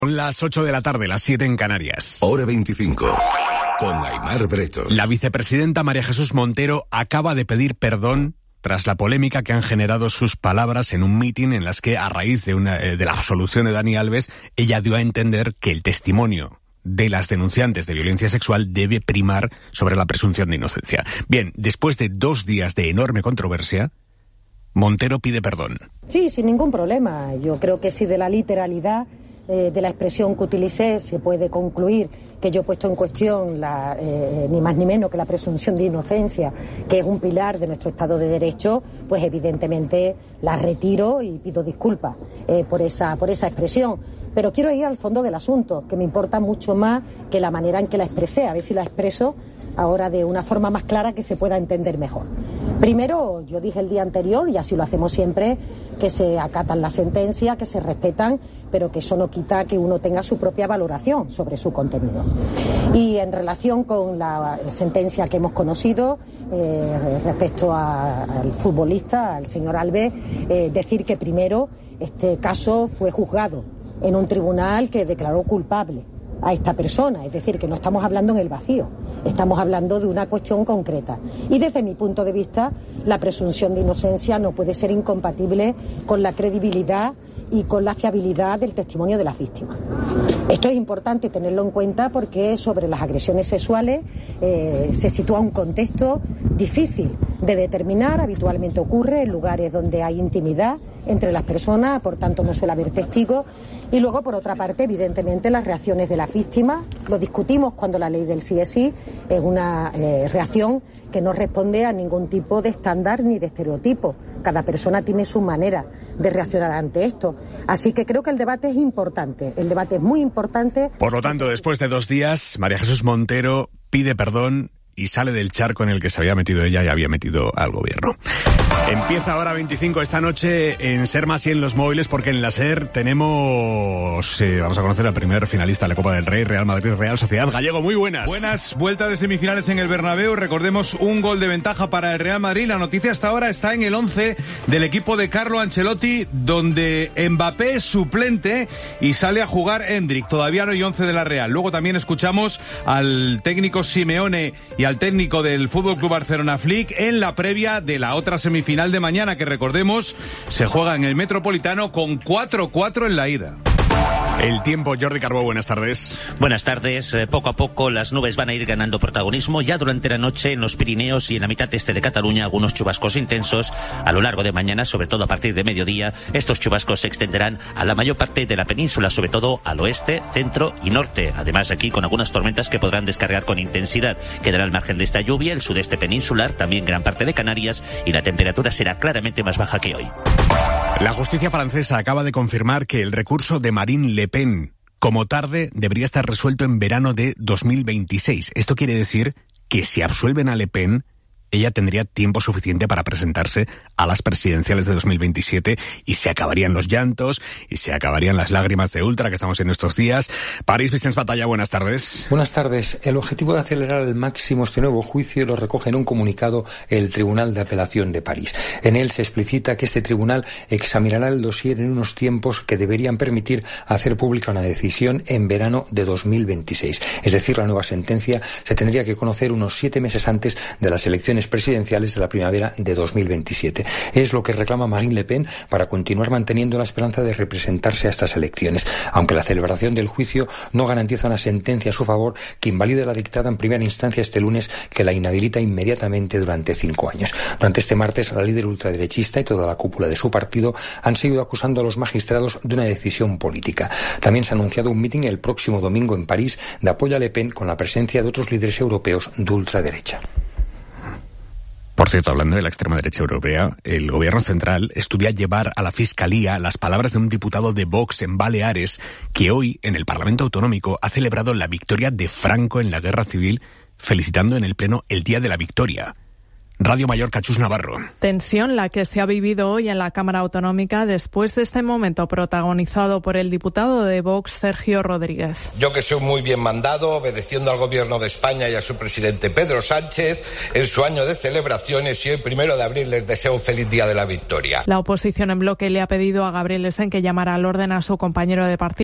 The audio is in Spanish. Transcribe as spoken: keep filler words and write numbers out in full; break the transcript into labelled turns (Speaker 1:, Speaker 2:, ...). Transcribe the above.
Speaker 1: Son las ocho de la tarde, las siete en Canarias.
Speaker 2: Hora veinticinco, con Aimar Bretos.
Speaker 1: La vicepresidenta María Jesús Montero acaba de pedir perdón tras la polémica que han generado sus palabras en un mitin en las que, a raíz de, una, de la absolución de Dani Alves, ella dio a entender que el testimonio de las denunciantes de violencia sexual debe primar sobre la presunción de inocencia. Bien, después de dos días de enorme controversia, Montero pide perdón.
Speaker 3: Sí, sin ningún problema. Yo creo que si de la literalidad eh, de la expresión que utilicé se puede concluir que yo he puesto en cuestión la, eh, ni más ni menos que la presunción de inocencia, que es un pilar de nuestro Estado de Derecho, pues evidentemente la retiro y pido disculpas eh, por esa, por esa expresión. Pero quiero ir al fondo del asunto, que me importa mucho más que la manera en que la expresé, a ver si la expreso ahora de una forma más clara que se pueda entender mejor. Primero, yo dije el día anterior, y así lo hacemos siempre, que se acatan las sentencias, que se respetan, pero que eso no quita que uno tenga su propia valoración sobre su contenido. Y en relación con la sentencia que hemos conocido, eh, respecto a, al futbolista, al señor Alves, eh, decir que primero este caso fue juzgado en un tribunal que declaró culpable a esta persona, es decir, que no estamos hablando en el vacío, estamos hablando de una cuestión concreta. Y desde mi punto de vista, la presunción de inocencia no puede ser incompatible con la credibilidad y con la fiabilidad del testimonio de las víctimas. Esto es importante tenerlo en cuenta porque sobre las agresiones sexuales eh, se sitúa un contexto difícil de determinar, habitualmente ocurre en lugares donde hay intimidad entre las personas, por tanto no suele haber testigos. Y luego, por otra parte, evidentemente, las reacciones de las víctimas. Lo discutimos cuando la ley del sí es sí es una eh, reacción que no responde a ningún tipo de estándar ni de estereotipo. Cada persona tiene su manera de reaccionar ante esto. Así que creo que el debate es importante. El debate es muy importante.
Speaker 1: Por lo tanto, después de dos días, María Jesús Montero pide perdón y sale del charco en el que se había metido ella y había metido al gobierno. Empieza Hora veinticinco esta noche en Ser Más y en los móviles, porque en la SER tenemos, eh, vamos a conocer al primer finalista de la Copa del Rey, Real Madrid, Real Sociedad. Gallego, muy buenas.
Speaker 4: Buenas, vuelta de semifinales en el Bernabéu. Recordemos, un gol de ventaja para el Real Madrid. La noticia hasta ahora está en el once del equipo de Carlo Ancelotti, donde Mbappé es suplente y sale a jugar Endrick. Todavía no hay once de la Real. Luego también escuchamos al técnico Simeone y al técnico del F C Barcelona, Flick, en la previa de la otra semifinal de mañana, que recordemos se juega en el Metropolitano con cuatro cuatro en la ida.
Speaker 1: El tiempo, Jordi Carbó, buenas tardes.
Speaker 5: Buenas tardes. Eh, poco a poco las nubes van a ir ganando protagonismo. Ya durante la noche en los Pirineos y en la mitad este de Cataluña, algunos chubascos intensos. A lo largo de mañana, sobre todo a partir de mediodía, estos chubascos se extenderán a la mayor parte de la península, sobre todo al oeste, centro y norte. Además, aquí con algunas tormentas que podrán descargar con intensidad. Quedará al margen de esta lluvia el sudeste peninsular, también gran parte de Canarias, y la temperatura será claramente más baja que hoy.
Speaker 1: La justicia francesa acaba de confirmar que el recurso de Marine Le Pen, como tarde, debería estar resuelto en verano de dos mil veintiséis. Esto quiere decir que si absuelven a Le Pen, ella tendría tiempo suficiente para presentarse a las presidenciales de dos mil veintisiete y se acabarían los llantos y se acabarían las lágrimas de ultra que estamos en estos días. París Vicens Batalla, buenas tardes.
Speaker 6: Buenas tardes. El objetivo de acelerar al máximo este nuevo juicio lo recoge en un comunicado el Tribunal de Apelación de París. En él se explicita que este tribunal examinará el dossier en unos tiempos que deberían permitir hacer pública una decisión en verano de dos mil veintiséis. Es decir, la nueva sentencia se tendría que conocer unos siete meses antes de las elecciones presidenciales de la primavera de dos mil veintisiete. Es lo que reclama Marine Le Pen para continuar manteniendo la esperanza de representarse a estas elecciones, aunque la celebración del juicio no garantiza una sentencia a su favor que invalide la dictada en primera instancia este lunes, que la inhabilita inmediatamente durante cinco años. Durante este martes, la líder ultraderechista y toda la cúpula de su partido han seguido acusando a los magistrados de una decisión política. También se ha anunciado un mitin el próximo domingo en París de apoyo a Le Pen, con la presencia de otros líderes europeos de ultraderecha.
Speaker 1: Por cierto, hablando de la extrema derecha europea, el gobierno central estudia llevar a la Fiscalía las palabras de un diputado de Vox en Baleares que hoy, en el Parlamento Autonómico, ha celebrado la victoria de Franco en la Guerra Civil, felicitando en el Pleno el Día de la Victoria. Radio Mallorca, Chus Navarro.
Speaker 7: Tensión la que se ha vivido hoy en la Cámara Autonómica después de este momento protagonizado por el diputado de Vox, Sergio Rodríguez.
Speaker 8: Yo, que soy muy bien mandado, obedeciendo al Gobierno de España y a su presidente Pedro Sánchez, en su año de celebraciones, y hoy primero de abril les deseo un feliz Día de la Victoria.
Speaker 7: La oposición en bloque le ha pedido a Gabriel Esen que llamara al orden a su compañero de partido